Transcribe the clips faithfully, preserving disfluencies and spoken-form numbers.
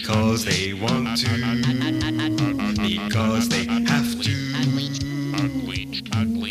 because they want to, because they have to. Ugly, ugly,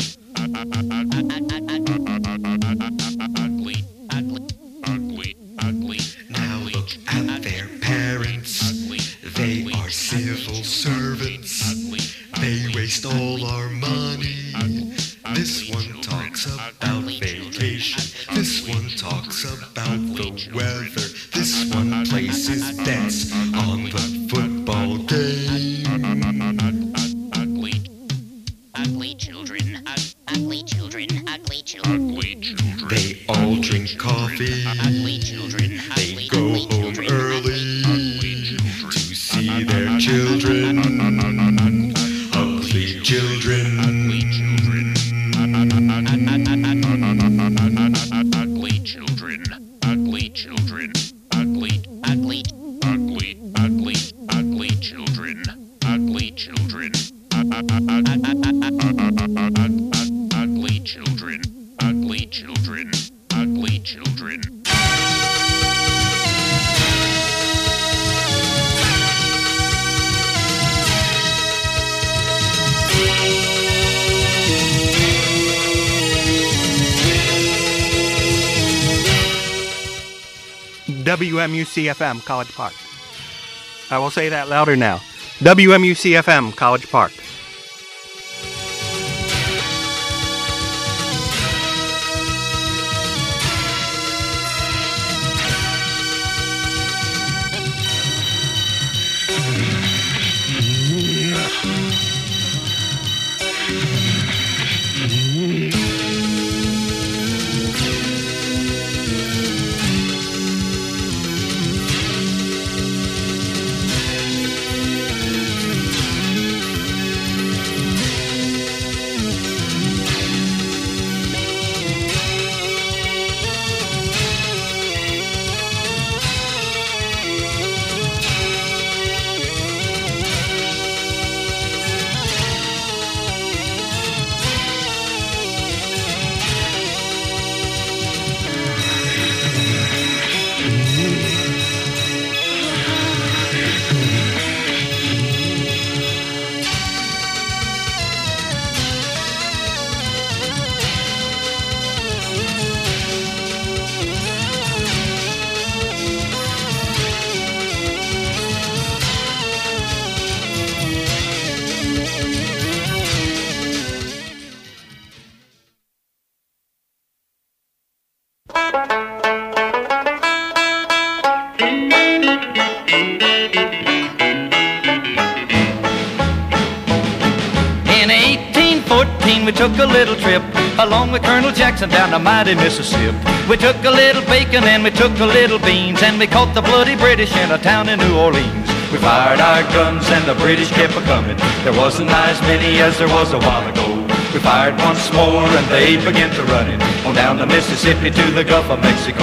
ugly, ugly, ugly. Now look at their parents. They are civil servants. They waste all our money. This one talks about vacation. This one talks about the weather. This one places bets on the football game. Ugly, ugly children, ugly children, ugly children, ugly children. They all drink coffee. Ugly children. They go home early to see their children. Ugly children. Ugly children. Ugly children. Ugly children. Ugly, ugly, ugly, ugly, ugly children. Ugly children. Ugly children. Ugly children. Ugly children. W M U C F M, College Park. I will say that louder now. W M U C F M, College Park. We took a little trip along with Colonel Jackson down the mighty Mississippi. We took a little bacon and we took a little beans, and we caught the bloody British in a town in New Orleans. We fired our guns and the British kept a-coming. There wasn't as many as there was a while ago. We fired once more and they began to running on down the Mississippi to the Gulf of Mexico.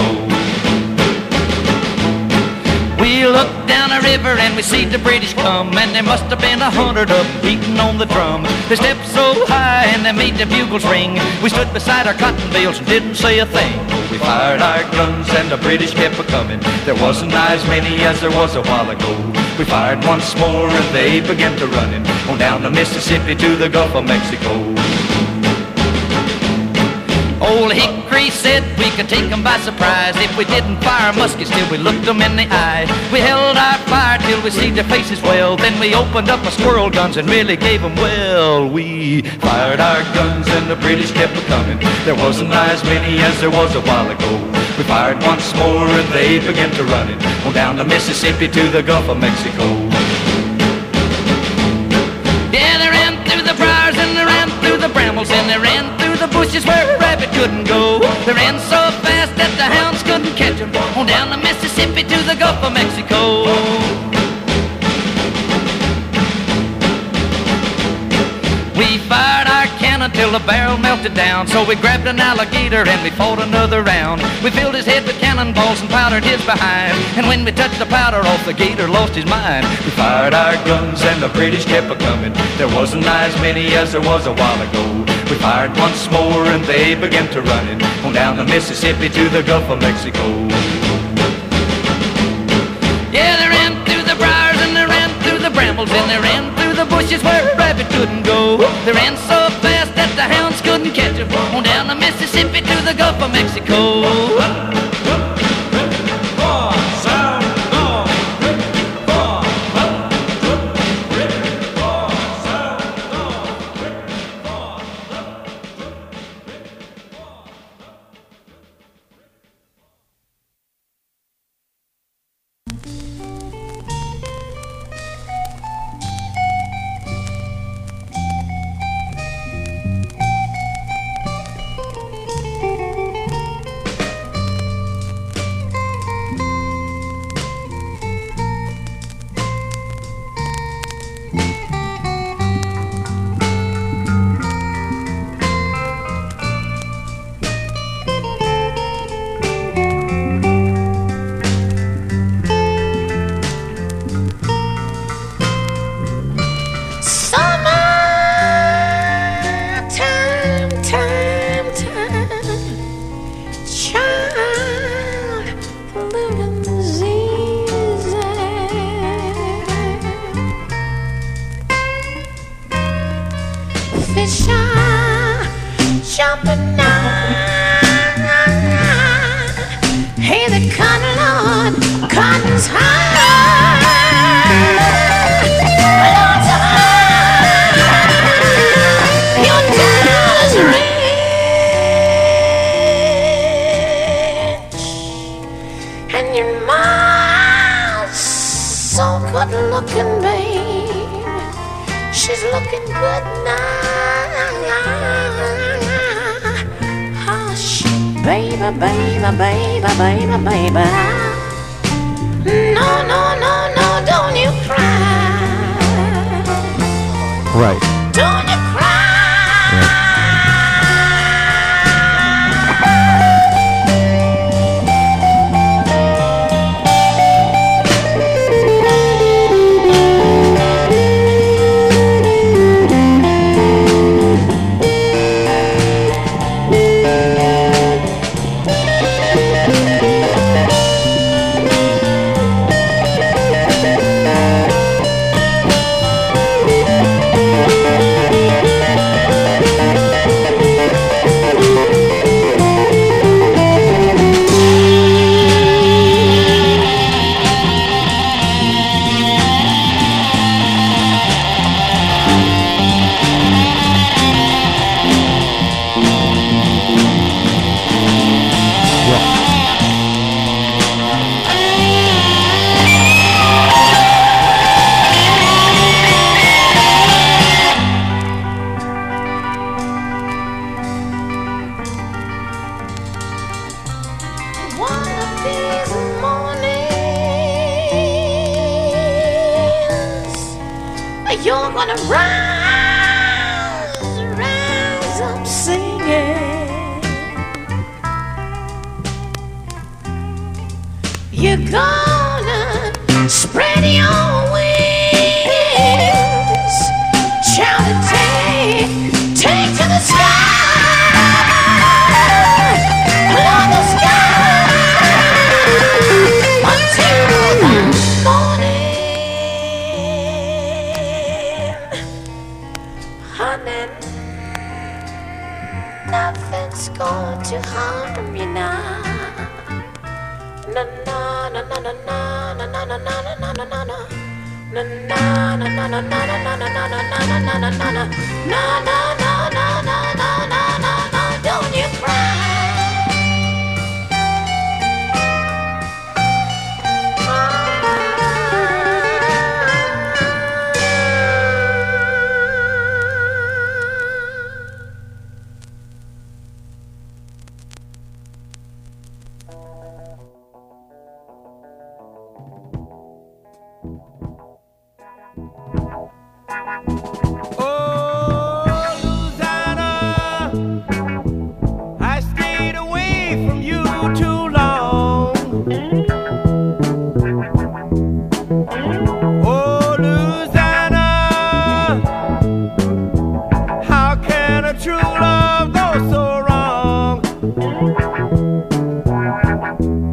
We looked down a river and we see the British come, and there must have been a hundred of them beating on the drum. They stepped so high and they made the bugles ring. We stood beside our cotton bales and didn't say a thing. We fired our guns and the British kept a-coming. There wasn't as many as there was a while ago. We fired once more and they began to running on down the Mississippi to the Gulf of Mexico. Old Hickory said we could take them by surprise if we didn't fire muskets till we looked them in the eye. We held our fire till we see their faces well, then we opened up our squirrel guns and really gave them well. We fired our guns and the British kept a-coming. There wasn't as many as there was a while ago. We fired once more and they began to running on down the Mississippi to the Gulf of Mexico. Yeah, they ran through the briars and they ran through the brambles and they ran through the bushes where a rabbit couldn't go. They ran so fast that the hounds couldn't catch them on down the Mississippi to the Gulf of Mexico. We fired our cannon till the barrel melted down, so we grabbed an alligator and we fought another round. We filled his head with cannonballs and powdered his behind, and when we touched the powder off, the gator lost his mind. We fired our guns and the British kept a-coming. There wasn't as many as there was a while ago. We fired once more and they began to running on down the Mississippi to the Gulf of Mexico. Yeah, they ran through the briar animals, and they ran through the bushes where a rabbit couldn't go. They ran so fast that the hounds couldn't catch them. On down the Mississippi to the Gulf of Mexico.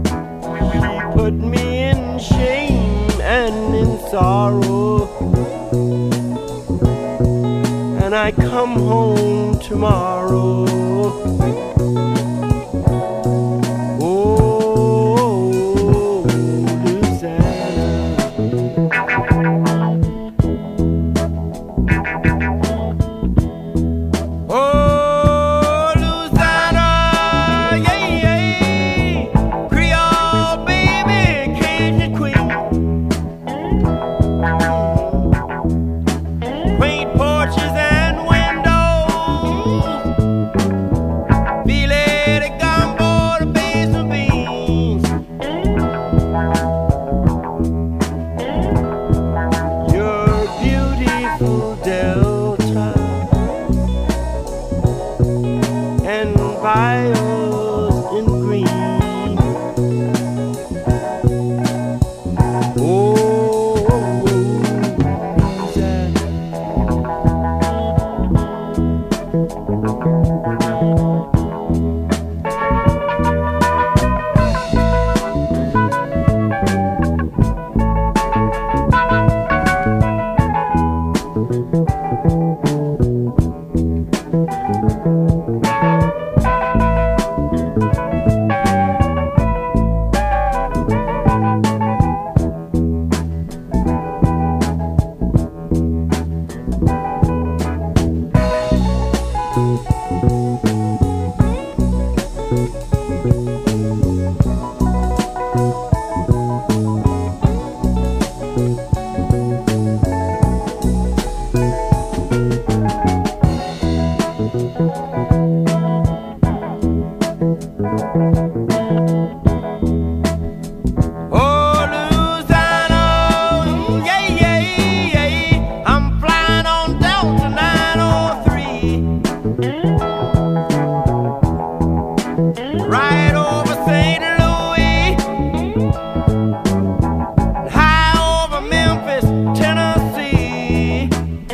Put me in shame and in sorrow. I come home tomorrow. Oh, Louisiana. Oh, Louisiana, yeah, yeah. Creole baby, Cajun queen. Quaint porches and windows, filet de gumbo, the basil beans. Your beautiful delta and vials in green. Oh, Louisiana. Oh, Louisiana, yeah, yeah, yeah. I'm flying on Delta nine oh three. Right over Saint Louis, high over Memphis, Tennessee.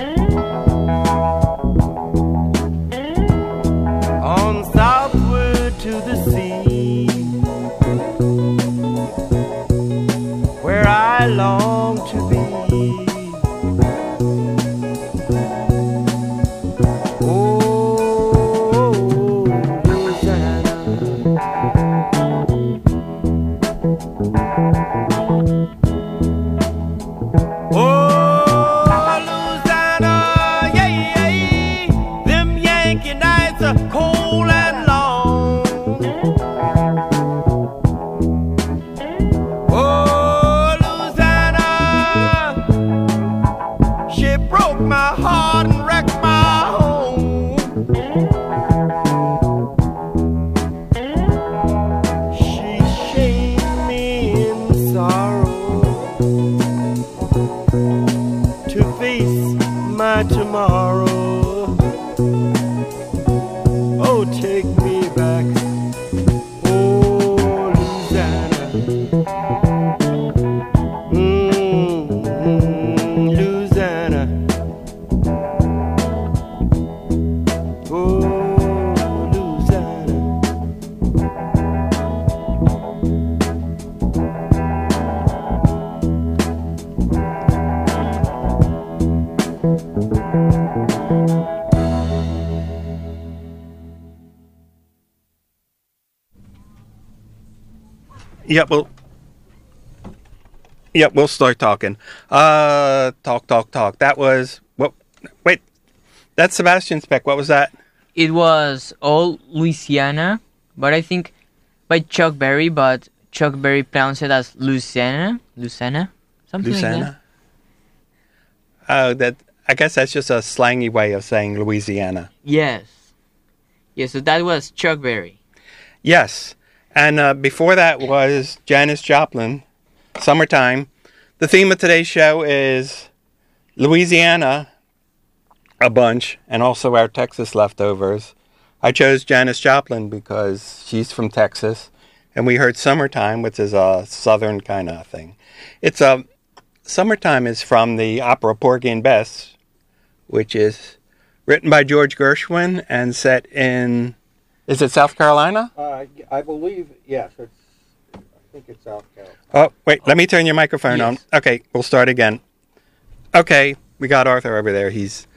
On southward to the sea, where I long to be. Oh, Louisiana. Oh, Louisiana, yeah, yeah. Them Yankee nights are cold and long. Oh, Louisiana, she broke my heart and wrecked my home. She shamed me in sorrow to face my tomorrow. Oh, take me back, oh, Louisiana. Mm, Louisiana. Oh, Louisiana. Yep, we'll. Yep, we'll start talking. Uh, talk, talk, talk. That was what? Wait, that's Sebastian Speck. What was that? It was all Louisiana, but I think by Chuck Berry, but Chuck Berry pronounced it as Louisiana, Louisiana, something like that. Louisiana. Oh, that. I guess that's just a slangy way of saying Louisiana. Yes. Yeah, so that was Chuck Berry. Yes, and uh, before that was Janis Joplin, Summertime. The theme of today's show is Louisiana, a bunch, and also our Texas leftovers. I chose Janis Joplin because she's from Texas, and we heard Summertime, which is a southern kind of thing. It's a Summertime is from the opera Porgy and Bess, which is written by George Gershwin and set in, is it South Carolina? Uh, I believe, yes, it's, I think it's South Carolina. Oh, wait, let me turn your microphone Yes. on. Okay, we'll start again. Okay, we got Arthur over there. He's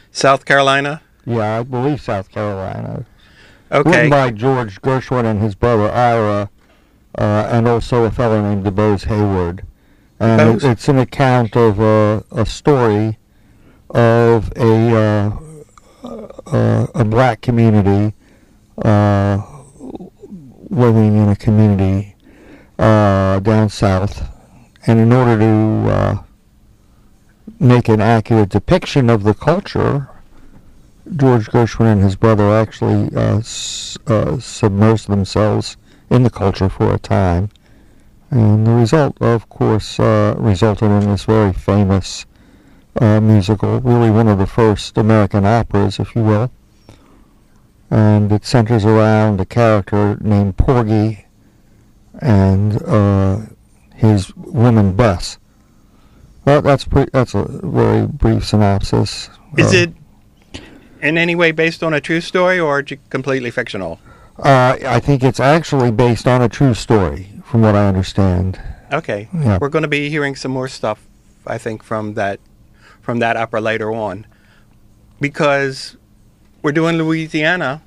South Carolina? Yeah, I believe South Carolina. Okay. Written by George Gershwin and his brother Ira, uh, and also a fellow named DeBose Hayward. And DeBose? it, it's an account of uh, a story of a uh, uh, a black community uh, living in a community uh, down south, and in order to uh, make an accurate depiction of the culture, George Gershwin and his brother actually uh, s- uh, submersed themselves in the culture for a time, and the result, of course, uh, resulted in this very famous uh, musical, really one of the first American operas, if you will. And it centers around a character named Porgy and uh, his woman Bess. Well, that's pre- that's a very brief synopsis. Is Uh, it in any way based on a true story or j- completely fictional? Uh, I think it's actually based on a true story, from what I understand. Okay. Yeah. We're going to be hearing some more stuff, I think, from that from that opera later on. Because we're doing Louisiana.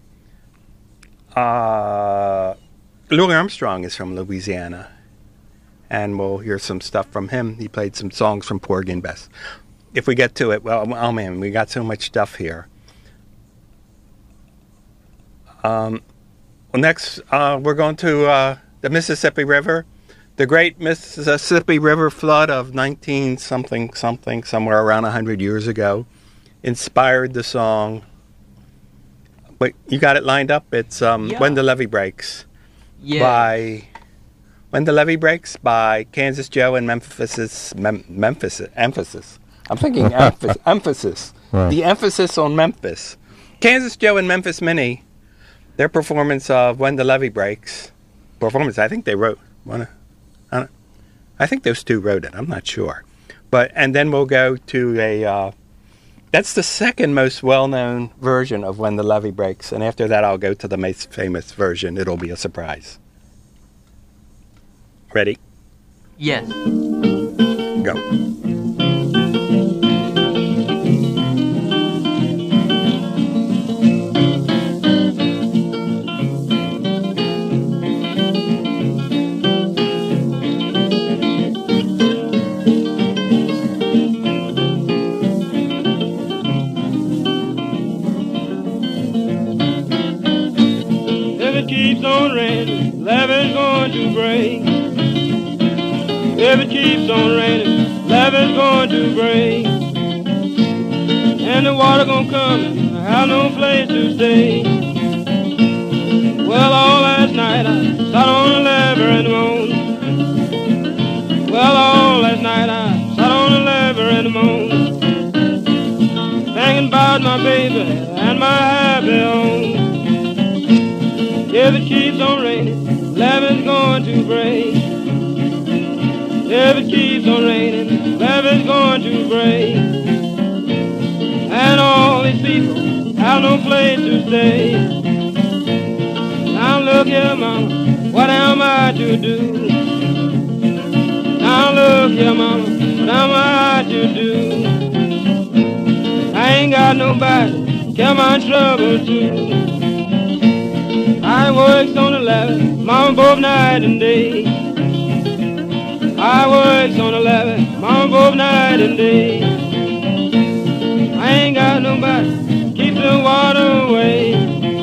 Uh, Louis Armstrong is from Louisiana. And we'll hear some stuff from him. He played some songs from Porgy and Bess. If we get to it, well, oh man, we got so much stuff here. Um, well, next, uh, we're going to uh, the Mississippi River. The Great Mississippi River flood of nineteen something something, somewhere around one hundred years ago, inspired the song. But you got it lined up. It's um, Yeah. When the Levee Breaks Yeah. by When the Levee Breaks by Kansas Joe and Memphis Mem- Memphis emphasis. I'm thinking emphasis. emphasis. Right. The emphasis on Memphis. Kansas Joe and Memphis Minnie. Their performance of When the Levee Breaks. Performance. I think they wrote. Wanna, I, don't, I think those two wrote it. I'm not sure. But and then we'll go to a. Uh, that's the second most well-known version of When the Levee Breaks, and after that I'll go to the most famous version. It'll be a surprise. Ready? Yes. Go. If it keeps on raining, levee's going to break. If it keeps on raining, levee's going to break. And the water gonna come and I have no place to stay. Well, all last night I sat on the levee and moaned. Well, all last night I sat on the levee and moaned. Thinking about my baby and my happy home. If it keeps on raining, levee's going to break. If it keeps on raining, levee's going to break. And all these people have no place to stay. Now look here, mama, what am I to do? Now look here, mama, what am I to do? I ain't got nobody, care my trouble too. I works on the levee, mama, both night and day. I works on the levee, mama, both night and day. I ain't got nobody, keep the water away.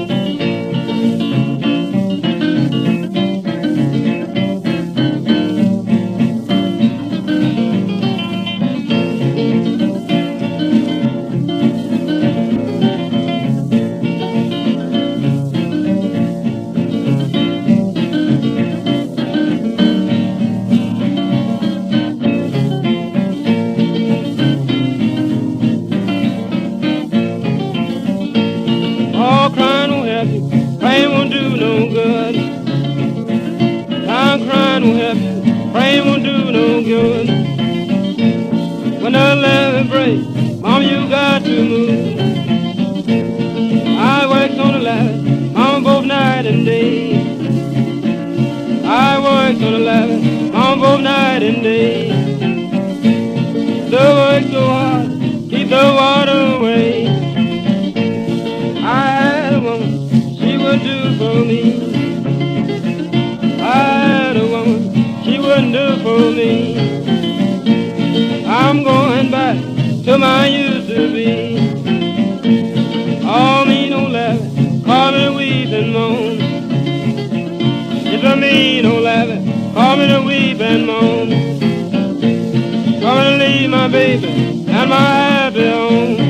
All crying won't help you, praying won't do no good. I'm crying won't help you, praying won't do no good. When the levee breaks, mama, you got to move. I works on the levee, mama, both night and day. I works on the levee, mama, both night and day. The work so hard, keep the water away. do for me. I had a woman, she wouldn't do for me. I'm going back to my used to be. All me no laughing, call me to weep and moan. It's a mean old laughing, call me to weep and moan. Call me to leave my baby and my happy home.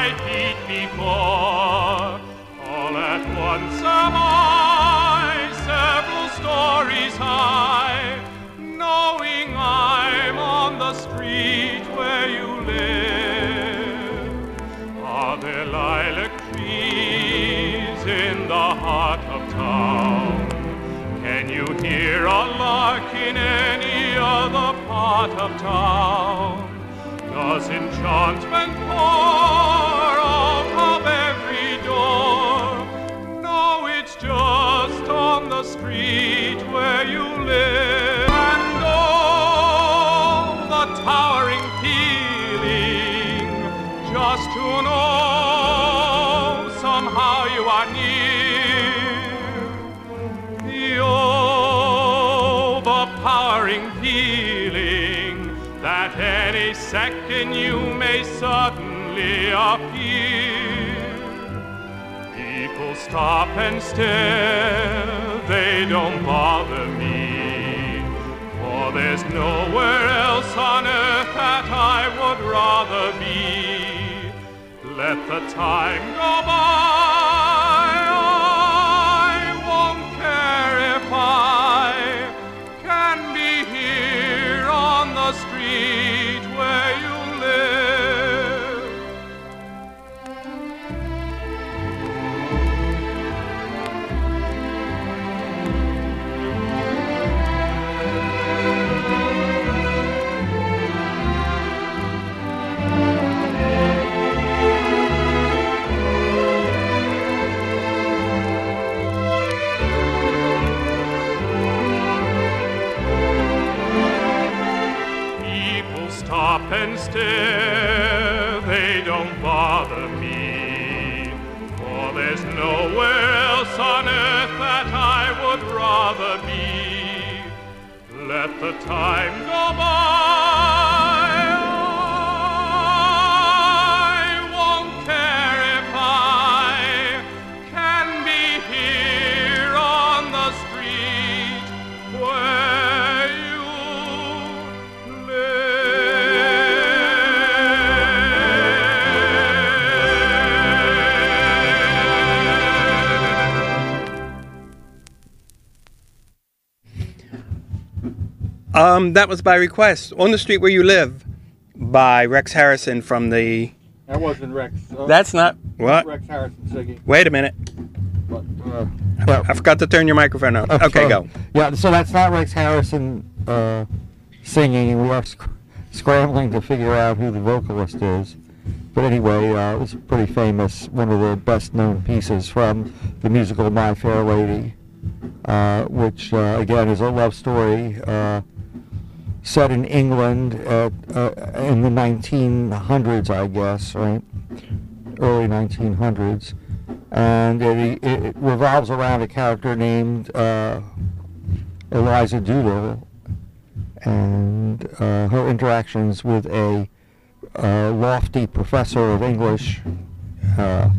my feet before. All at once am I several stories high, knowing I'm on the street where you live. Are there lilac trees in the heart of town? Can you hear a lark in any other part of town? Does enchantment pour out of every door? No, it's just on the street where you live. And oh, the towering feeling, just to know somehow you are near. The overpowering feeling that any second you may suddenly appear. People stop and stare, they don't bother me, for there's nowhere else on earth that I would rather be. Let the time go by, I won't care if I can be here on the street where you live. Stop and stare, they don't bother me, for there's nowhere else on earth that I would rather be. Let the time go by, I won't care if I can be here on the street where you live. Um, that was by request. On the Street Where You Live by Rex Harrison from the... That wasn't Rex. Uh, That's not... What? Rex Harrison singing. Wait a minute. But, uh, Well, I forgot to turn your microphone on. uh, Okay, so- go. Yeah, so that's not Rex Harrison uh, singing, and we are sc- scrambling to figure out who the vocalist is. But anyway, uh, it was pretty famous, one of the best-known pieces from the musical My Fair Lady, uh, which, uh, again, is a love story uh, set in England at, uh, in the nineteen hundreds, I guess, right? Early nineteen hundreds. And it, it, it revolves around a character named uh, Eliza Doolittle and uh, her interactions with a uh, lofty professor of English uh,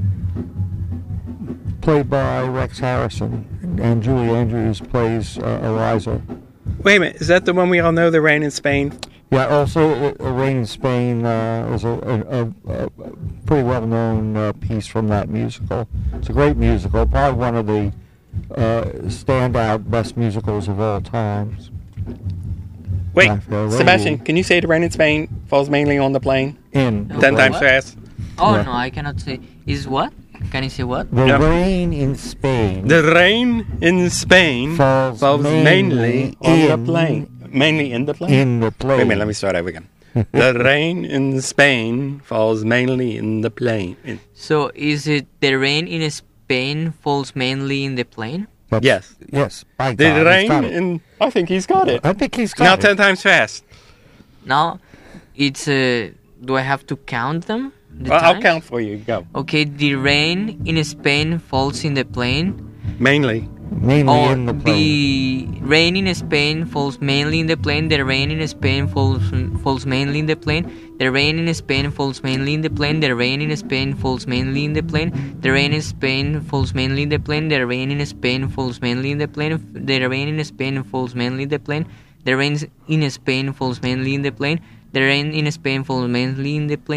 played by Rex Harrison, and Julie Andrews plays uh, Eliza. Wait a minute. Is that the one we all know, The Rain in Spain? Yeah, also uh, Rain in Spain uh, is a, a, a, a pretty well-known uh, piece from that musical. It's a great musical, probably one of the uh, standout best musicals of all times. Wait, My Fair Lady. Sebastian, can you say The Rain in Spain falls mainly on the plane? In Ten What? times fast. Oh Yeah. no, I cannot say. Is what? Can you say what? The Yeah. Rain in Spain The rain in Spain falls, falls mainly on the in, plane. Mainly in the plane? in the plane. Wait a minute, let me start over again. The rain in Spain falls mainly in the plane. In- So is it the rain in Spain falls mainly in the plane? That's- Yes. Yes. By The God, he's rain got it. in... I think he's got it. I think he's got Now it. ten times fast. Now, it's uh, do I have to count them? The Well, I'll times? count for you. Go. Okay, the rain in Spain falls in the plane. Mainly. Mainly Or in the plane. the rain in Spain falls mainly in the plane. The rain in Spain falls falls mainly in the plane. The rain in Spain falls mainly in the plane. The rain in Spain falls mainly in the plane. The rain in Spain falls mainly in the plane. The rain in Spain falls mainly in the plane. The rain in Spain falls mainly in the plane. The rain in Spain falls mainly in the plane. The rain in Spain falls mainly in the plane.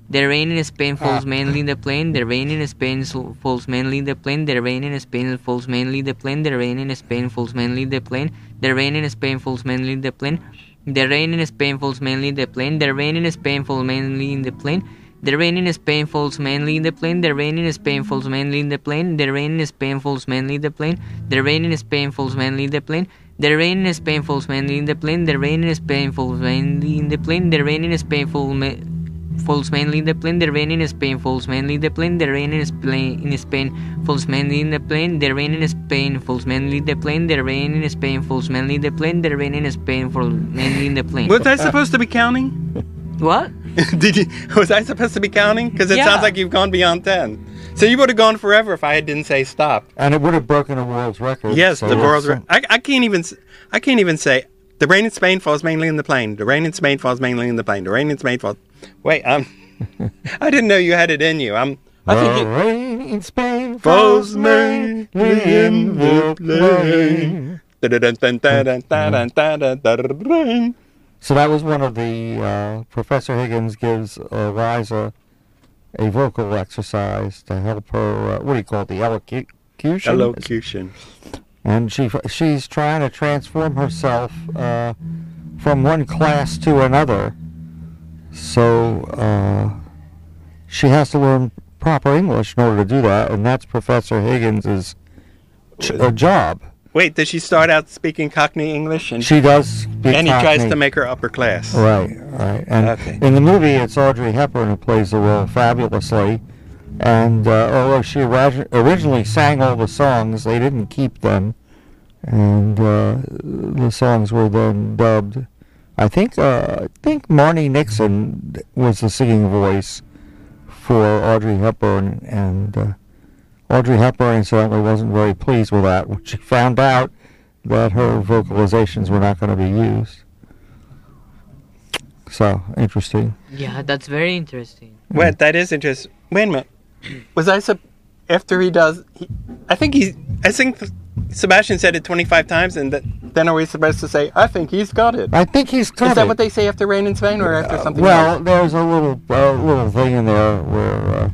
The rain in Spain falls mainly in the plain. The rain in Spain so- falls mainly in the plain. The rain in Spain falls mainly in the plain. The rain in Spain falls mainly in the plain. The rain in Spain falls mainly in the plain. The rain in Spain falls mainly in the plain. The rain in Spain falls mainly in the plain. The rain in Spain falls mainly in the plain. The rain in Spain falls mainly in the plain. The rain in Spain falls mainly in the plain. The rain in Spain falls mainly in the plain. The rain in Spain falls mainly in the plain. The rain in Spain falls mainly in the plain. The rain in Spain falls ma- falls mainly in the plain. The rain in Spain falls mainly in the plain. The rain in Spain in Spain falls mainly in the plain. The rain in Spain falls mainly in the plain. The rain in Spain falls mainly in the plain. The rain in Spain falls mainly in the plain. Was I supposed to be counting? What? Did you? Was I supposed to be counting? Because it Yeah. sounds like you've gone beyond ten. So you would have gone forever if I didn't say stop. And it would have broken a world's record. Yes, so the it's world's. some- Re- I, I can't even. s- I can't even say the rain in Spain falls mainly in the plain. The rain in Spain falls mainly in the plain. The rain in Spain falls. Wait, I'm. I didn't know you had it in you. I'm. I think The you, rain in Spain falls falls mainly mainly in the plain. Da-da-dun-dun-da-dun-da-dun-da-dun-da-dun. So that was one of the, uh, Professor Higgins gives Eliza a vocal exercise to help her, uh, what do you call it, the elocution? Elocution. And she she's trying to transform herself uh, from one class to another. So uh, she has to learn proper English in order to do that, and that's Professor Higgins' ch- uh, job. Wait, does she start out speaking Cockney English? And She does speak and he tries Cockney. to make her upper class. Right, right. And Okay. in the movie, it's Audrey Hepburn who plays the role fabulously. And uh, although she origi- originally sang all the songs, they didn't keep them. And uh, the songs were then dubbed. I think uh, I think Marnie Nixon was the singing voice for Audrey Hepburn, and uh, Audrey Hepburn incidentally wasn't very pleased with that when she found out that her vocalizations were not going to be used. So, interesting. Yeah, that's very interesting. Wait, that is interesting. Wait a minute. Was I sup- after he does? He, I think he. I think Sebastian said it twenty-five times, and that, then are we supposed to say? I think he's got it. I think he's got Is that it. what they say after Rain in Spain, or after Uh, something well, else? there's a little uh, little thing in there where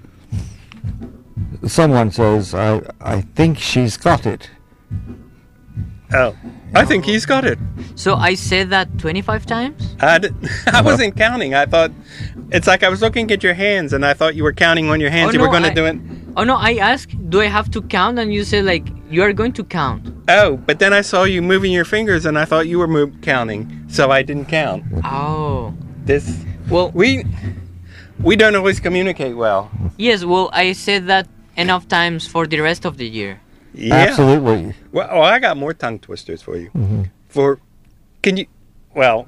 uh, someone says, "I I think she's got it." Oh, I think he's got it. So I said that twenty-five times? I, d- I wasn't counting. I thought it's like I was looking at your hands, and I thought you were counting on your hands. Oh, you no, were going to I- do it. Oh no, I asked, do I have to count? And you said, like, you are going to count. Oh, but then I saw you moving your fingers, and I thought you were move- counting, so I didn't count. Oh. This Well, we we don't always communicate well. yes, well, I said that enough times for the rest of the year. Yeah. Absolutely. Well, oh, I got more tongue twisters for you. Mm-hmm. For can you? Well,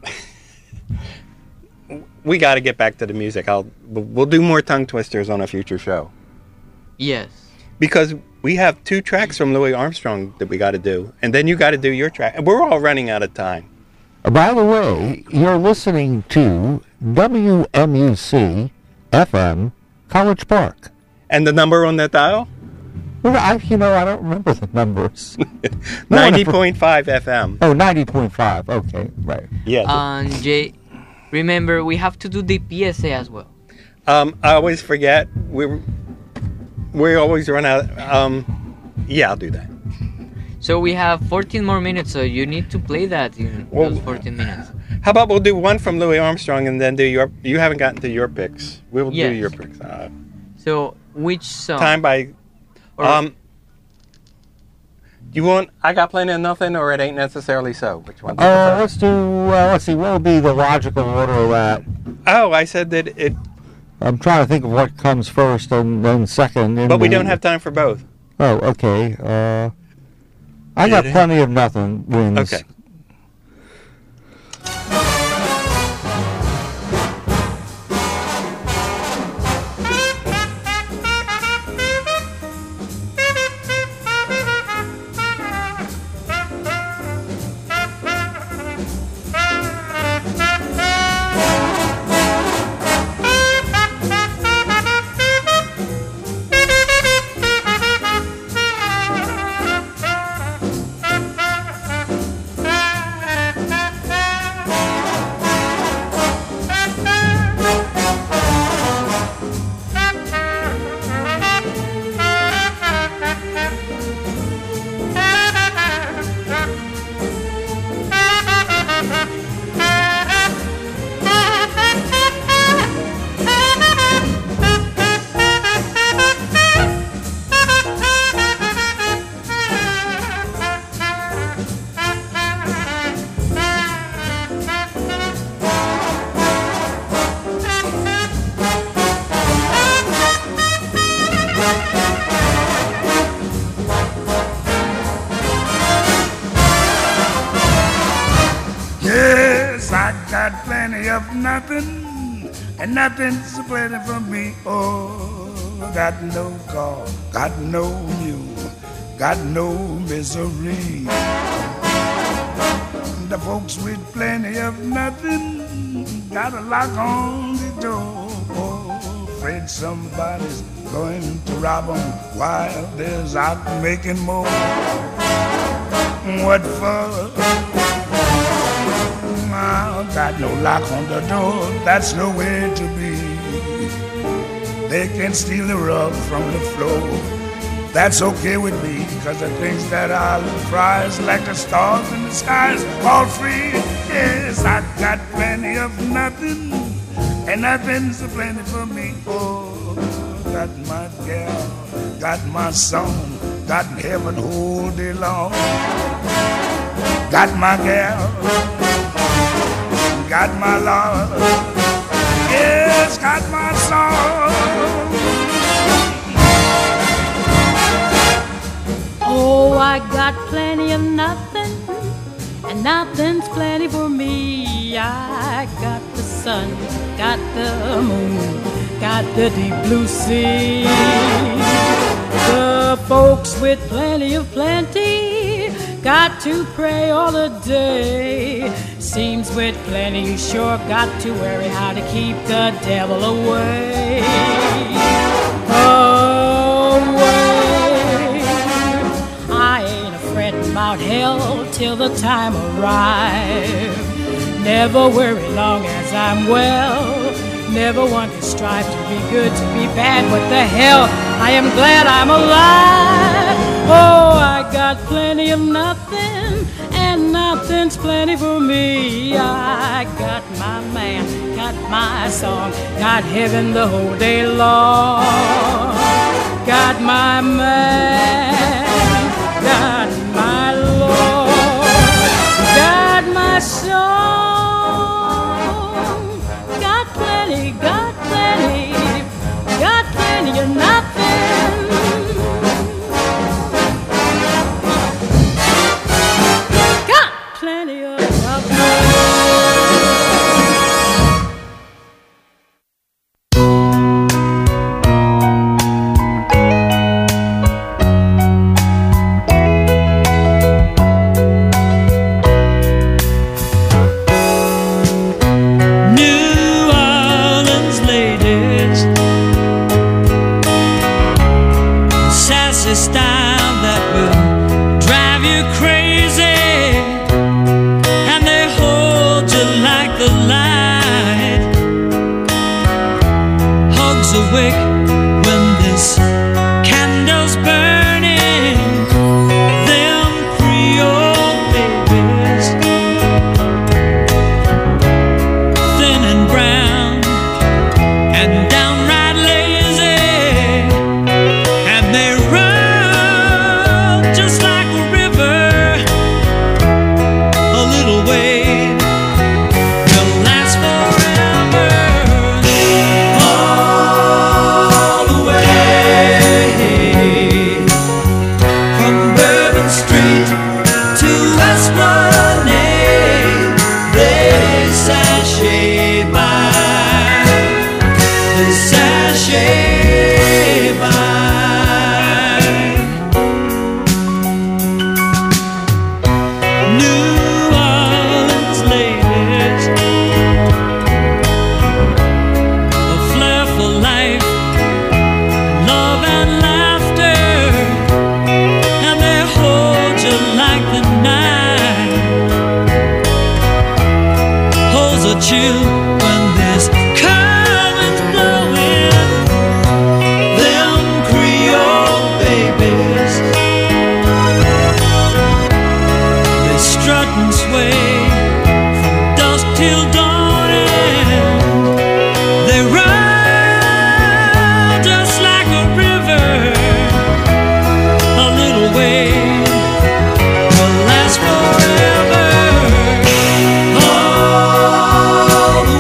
we got to get back to the music. I'll we'll do more tongue twisters on a future show Yes. because we have two tracks from Louis Armstrong that we got to do, and then you got to do your track. And we're all running out of time. Uh, By the way, you're listening to W M U C F M College Park. And the number on that dial? Well, I, you know, I don't remember the numbers. ninety point five F M. Oh, ninety point five. Okay, right. Yeah. And Jay, remember, we have to do the P S A as well. Um, I always forget. We we always run out. Um, yeah, I'll do that. So we have fourteen more minutes, so you need to play that in Well- those fourteen minutes. How about we'll do one from Louis Armstrong and then do your. You haven't gotten to your picks. We will Yes. do your picks. Uh, So, which song? time by. Or- Um. You want? I got plenty of nothing, or it ain't necessarily so. Which one? do you Uh, prefer? let's do, uh, let's see, what would be the logical order of that? Oh, I said that it, I'm trying to think of what comes first and then second. in but we the- don't have time for both. Oh, okay. Uh, I got Did it? plenty of nothing wins. Okay. Thank of nothing, and nothing's plenty for me. Oh, got no car, got no mule, got no misery. The folks with plenty of nothing got a lock on the door. Oh, afraid somebody's going to rob them while there's out making more. What for? I got no lock on the door, that's no way to be. They can steal the rug from the floor, that's okay with me, cause the things that I prize, like the stars in the skies, all free. Yes, I got plenty of nothing, and nothing's plenty for me. Oh, got my gal, got my song, got heaven all day long. Got my gal, got my love, yes, got my song. Oh, I got plenty of nothing, and nothing's plenty for me. I got the sun, got the moon, got the deep blue sea. The folks with plenty of plenty got to pray all the day. Seems with plenty you sure got to worry how to keep the devil away. Away. I ain't afraid about hell till the time arrives. Never worry long as I'm well. Never want to strive to be good, to be bad. What the hell? I am glad I'm alive. Oh, I got plenty of nothing, and nothing's plenty for me. I got my man, got my song, got heaven the whole day long. Got my man, got my Lord, got my song, got plenty, got plenty, got plenty of nothing. Plenty of New Orleans ladies, sassy style that will drive you crazy. Like the light hugs awake when this candle's burning. Them Creole babies, thin and brown and downright lazy, and they run just like a river, a little way. Chill when this current's blowing. Them Creole babies, they strut and sway from dusk till dawning. They run just like a river, a little wave will last forever. Oh,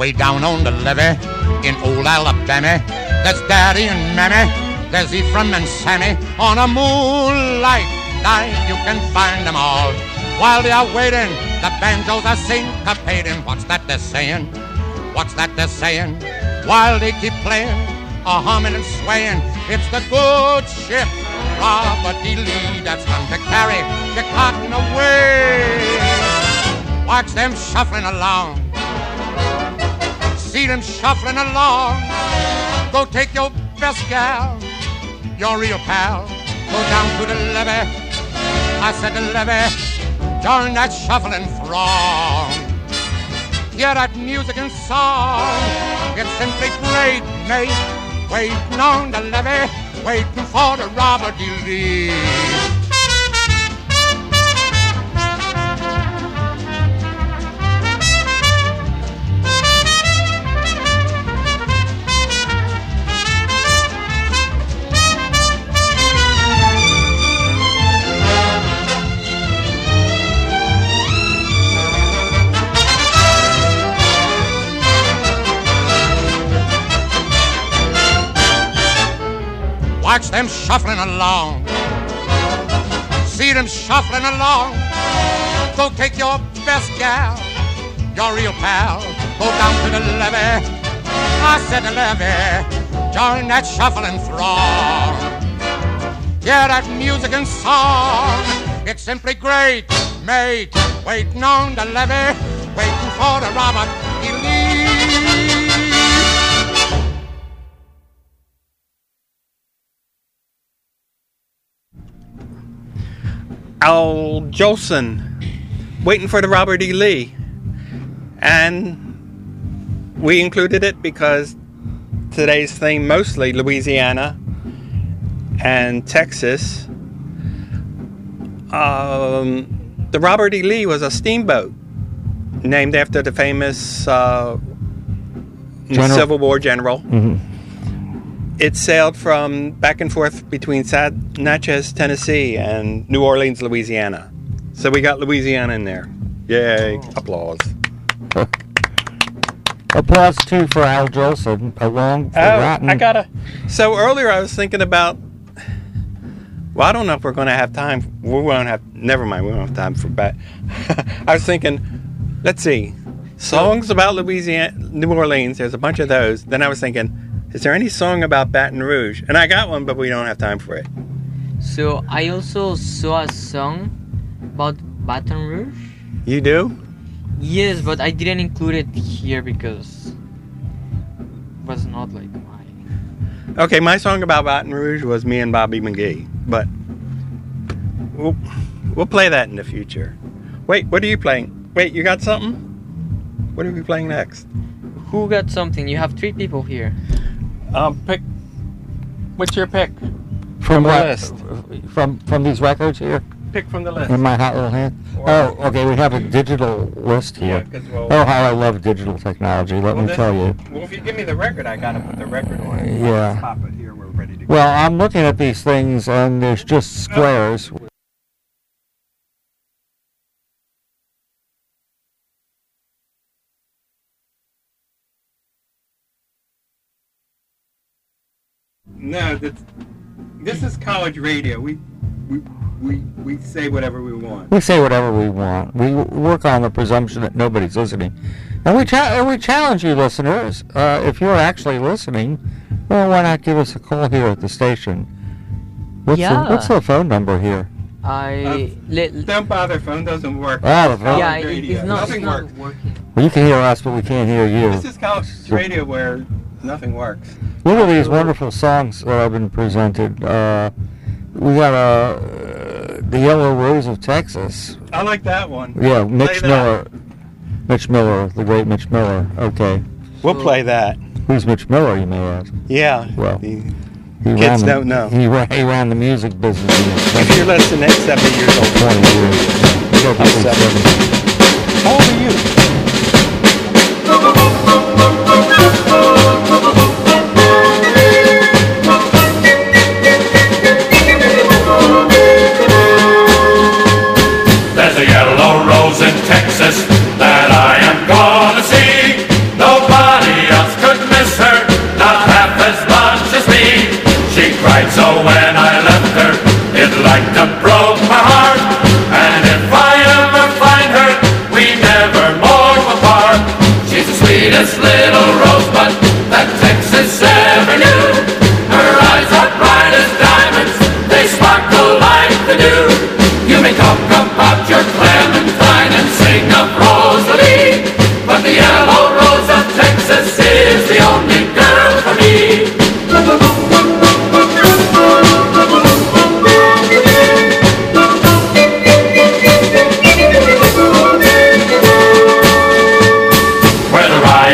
way down on the levee in old Alabama. There's Daddy and Mammy, there's Ephraim and Sammy. On a moonlight night you can find them all. While they are waiting, the banjos are syncopating. What's that they're saying? What's that they're saying? While they keep playing, a humming and swaying. It's the good ship Robert E. Lee that's come to carry the cotton away. Watch them shuffling along. See them shuffling along. Go take your best gal, your real pal. Go down to the levee. I said the levee. Join that shuffling throng. Hear that music and song. It's simply great, mate. Waiting on the levee, waiting for the Robert E. Lee. Watch them shuffling along. See them shuffling along. Go take your best gal, your real pal. Go down to the levee. I said the levee. Join that shuffling throng. Hear that music and song. It's simply great, mate. Waiting on the levee. Waiting for the Robert E. Lee. Al Jolson, waiting for the Robert E. Lee. And we included it because today's theme mostly Louisiana and Texas. Um, the Robert E. Lee was a steamboat named after the famous uh, Civil War general. Mm-hmm. It sailed from back and forth between Natchez, Tennessee, and New Orleans, Louisiana. So we got Louisiana in there. Yay! Oh. Applause. Applause too for Al Jolson, a long forgotten. Oh, I gotta. So earlier I was thinking about. Well, I don't know if we're going to have time. We won't have. Never mind. We won't have time for that. I was thinking. Let's see. Songs about Louisiana, New Orleans. There's a bunch of those. Then I was thinking. Is there any song about Baton Rouge? And I got one, but we don't have time for it. So I also saw a song about Baton Rouge. You do? Yes, but I didn't include it here because it was not like mine. Okay, my song about Baton Rouge was Me and Bobby McGee, but we'll, we'll play that in the future. Wait, what are you playing? Wait, you got something? What are we playing next? Who got something? You have three people here. Um, pick. What's your pick? From, from what? the list. From from these records here. Pick from the list. In my hot little hand. Or oh, okay. We have a digital list here. Yeah, well, oh, how I love digital technology. Let well, me this, tell you. Well, if you give me the record, I gotta put the record on. Yeah. Stop it here. We're ready to go. Well, I'm looking at these things, and there's just squares. Oh. No, that's, this is college radio. We, we we we say whatever we want. We say whatever we want. We work on the presumption that nobody's listening, and we cha- we challenge you, listeners. Uh, if you're actually listening, well, why not give us a call here at the station? What's yeah. the, what's the phone number here? I uh, let, don't bother. Phone doesn't work. Oh, the phone. Yeah, it, it's not, Nothing it's not works. working. Well, you can hear us, but we can't hear you. This is college radio where nothing works. Look at these wonderful songs that have been presented. Uh, we got uh, the Yellow Rose of Texas. I like that one. Yeah, Mitch Play Miller. that. Mitch Miller, the great Mitch Miller. Okay. We'll play that. Who's Mitch Miller, you may ask? Yeah. Well, the he kids ran the, don't know. He ran, he ran the music business. If you're listening, seventy years old. twenty years. I'm seventy. How old are you? There's a yellow rose in Texas that I am gonna see. Nobody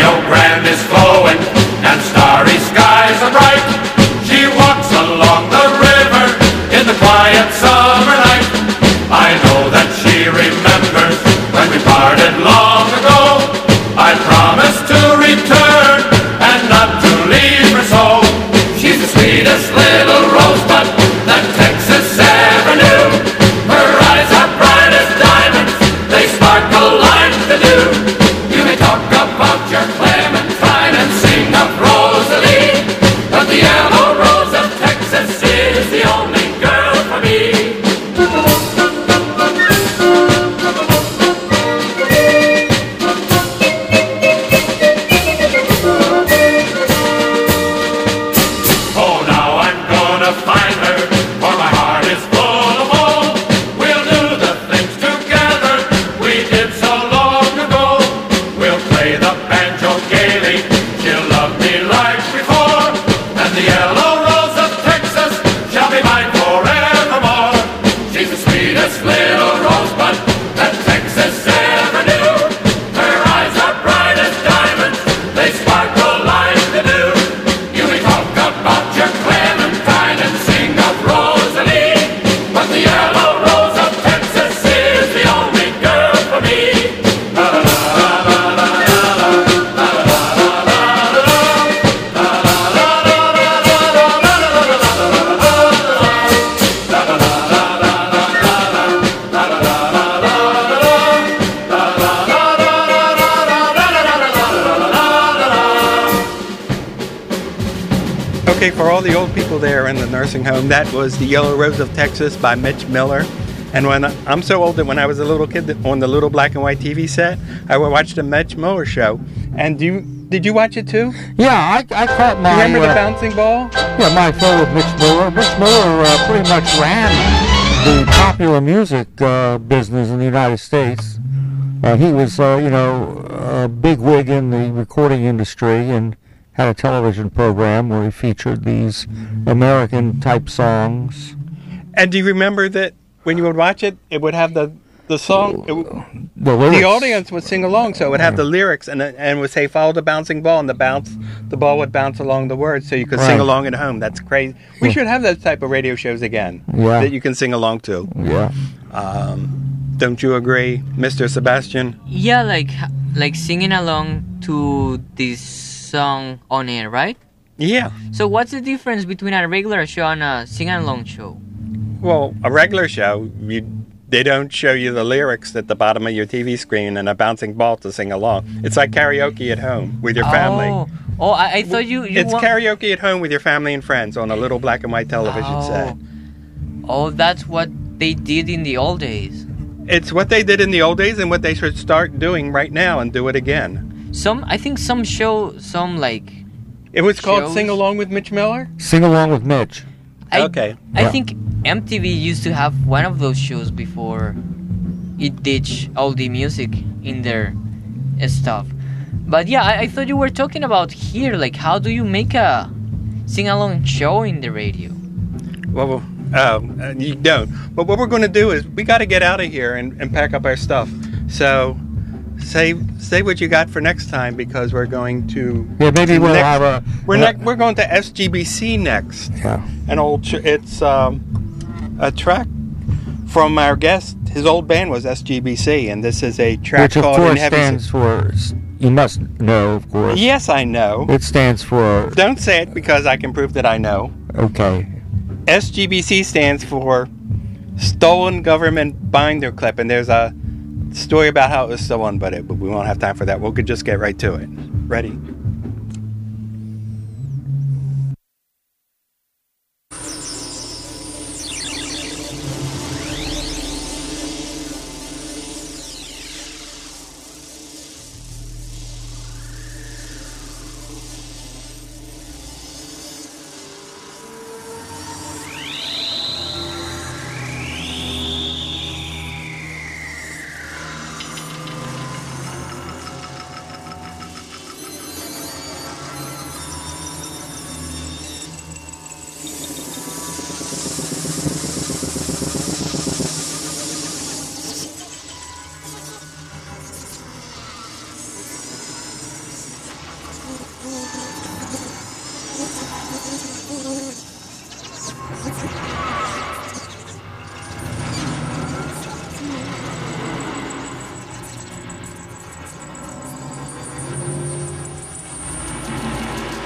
Rio Grande is flowing and starry skies are bright. She walks along the river in the quiet summer night. I know that she remembers when we parted long ago. I promised to return and not to leave her so. She's the sweetest little rosebud that Texas ever knew. Her eyes are bright as diamonds, they sparkle like the dew. You may talk about your Clementine and sing of Rosalie, but the yellow rose of Texas is the only girl for me. Oh, now I'm gonna find her, for my heart is full of woe. We'll do the things together we did so long ago. We'll play the banjo gaily, she'll love me like before, and the yellow rose of Texas shall be mine forevermore. She's the sweetest little rosebud that Texas ever knew. Her eyes are bright as diamonds, they sparkle like the dew. You may talk about your Clementine and sing of Rosalie, but the yellow rose of Texas is the only girl for me. Okay, for all the old people there in the nursing home, that was The Yellow Rose of Texas by Mitch Miller. And when I, I'm so old that when I was a little kid that on the little black and white T V set, I would watch the Mitch Miller show. And do you, did you watch it too? Yeah, I, I caught my... Remember the uh, bouncing ball? Yeah, my fill with Mitch Miller. Mitch Miller uh, pretty much ran the popular music uh, business in the United States. Uh, he was, uh, you know, a big wig in the recording industry and had a television program where he featured these American-type songs. And do you remember that when you would watch it, it would have the the song, it would, The lyrics. the audience would sing along, so it would have the lyrics and it- and would say follow the bouncing ball, and the bounce the ball would bounce along the words, so you could sing Right. along at home. That's crazy. We Yeah. should have those type of radio shows again Yeah. that you can sing along to. Yeah. Um, don't you agree, Mister Sebastian? Yeah, like like singing along to this song on air, right? Yeah. So what's the difference between a regular show and a sing-along show? Well, a regular show, you they don't show you the lyrics at the bottom of your T V screen and a bouncing ball to sing along. It's like karaoke at home with your family. Oh, oh I, I thought you. you It's want... karaoke at home with your family and friends on a little black and white television Oh. set. Oh, that's what they did in the old days. It's what they did in the old days and what they should start doing right now and do it again. Some, I think some show, some like. It was called shows- Sing Along with Mitch Miller? Sing along with Mitch. I, Okay. I Yeah. think M T V used to have one of those shows before it ditched all the music in their stuff. But yeah, I, I thought you were talking about here, like how do you make a sing-along show in the radio? Well, um, uh, you don't. But what we're going to do is we got to get out of here and, and pack up our stuff. So say say what you got for next time because we're going to. Yeah, maybe to we'll next- have a... We're uh, ne- we're going to S G B C next. Yeah. An old. Ch- it's um, a track from our guest. His old band was S G B C, and this is a track Which, of called course, In Heaven. stands for... You must know, of course. Yes, I know. It stands for... Don't say it because I can prove that I know. Okay. S G B C stands for Stolen Government Binder Clip, and there's a story about how it was stolen, but, it, but we won't have time for that. We could just get right to it. Ready?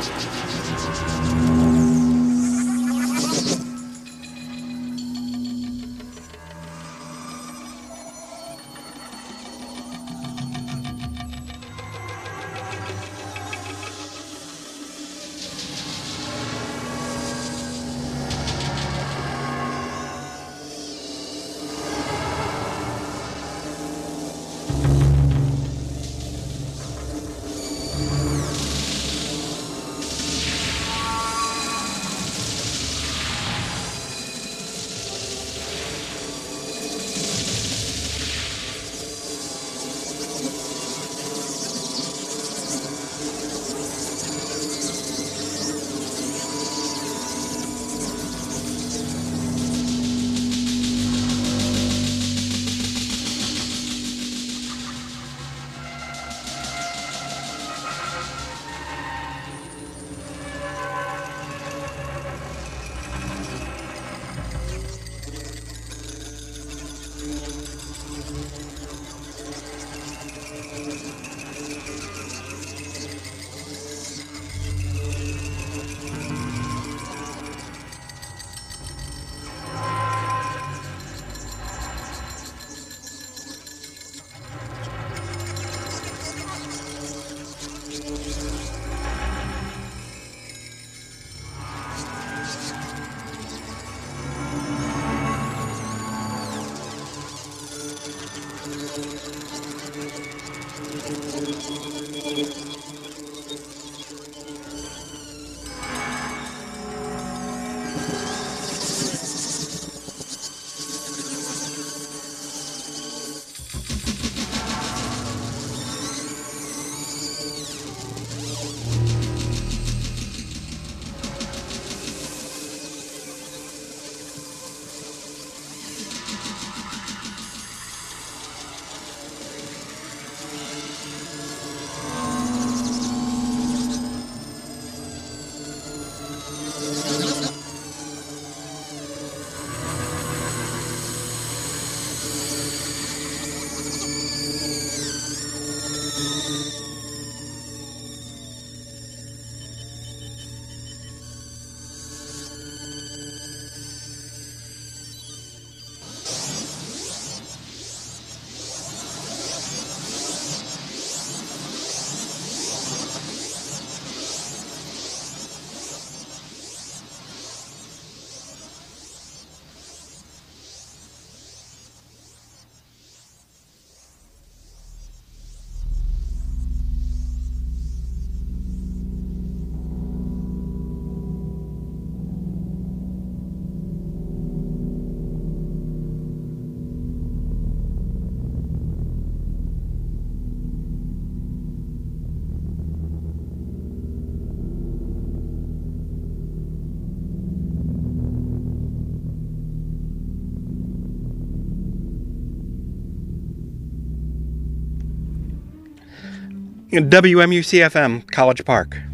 W M U C F M, College Park.